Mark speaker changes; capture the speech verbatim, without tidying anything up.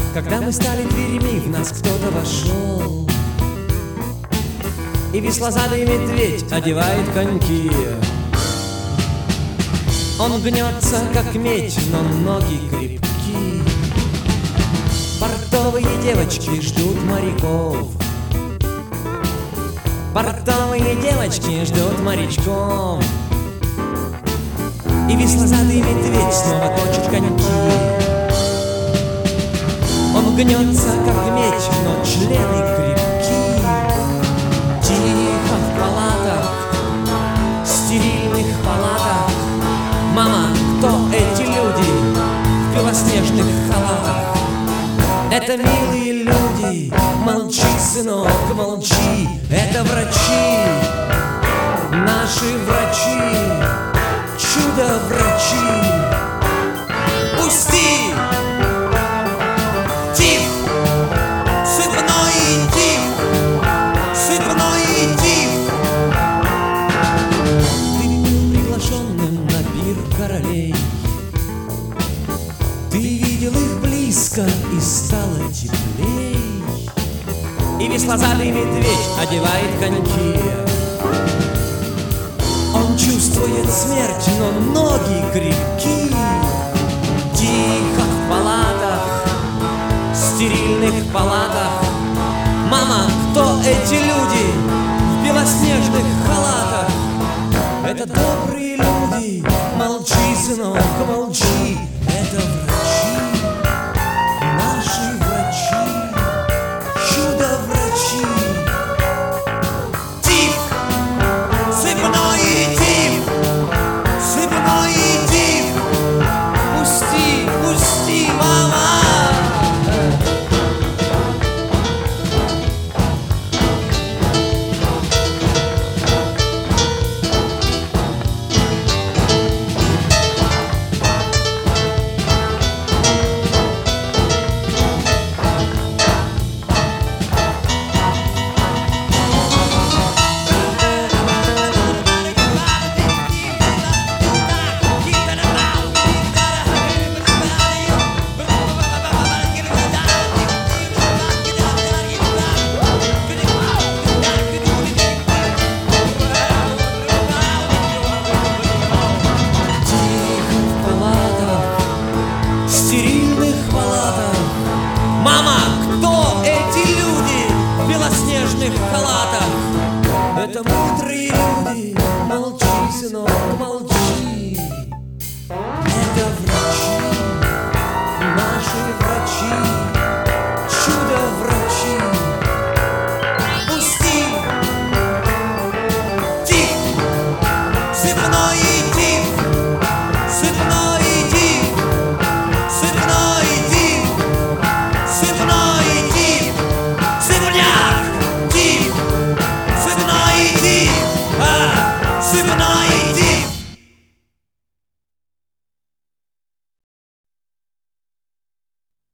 Speaker 1: Когда мы стали дверями, в нас кто-то вошел, и веслозадый медведь одевает коньки. Он гнется, как меч, но ноги крепки. Портовые девочки ждут моряков. Портовые девочки ждут морячков. И веслозадый медведь снова точит коньки. Он гнется, как меч, но члены крепки. Тихо в палатах, стерильных палатах. Мама, кто эти люди в белоснежных халатах? Это милые люди. Молчи, сынок, молчи. Это врачи, наши врачи, чудо-врачи. Пусти! Тиф! Сыпной тиф! Сыпной тиф! Ты был приглашенным на пир королей. Ты видел их близко и стало теплей. И веслозадый медведь одевает коньки. Он чувствует смерть, но ноги крепки. Тихо в палатах, стерильных палатах. Мама, кто эти люди в белоснежных халатах? Это добрые люди. Молчи, сынок, молчи.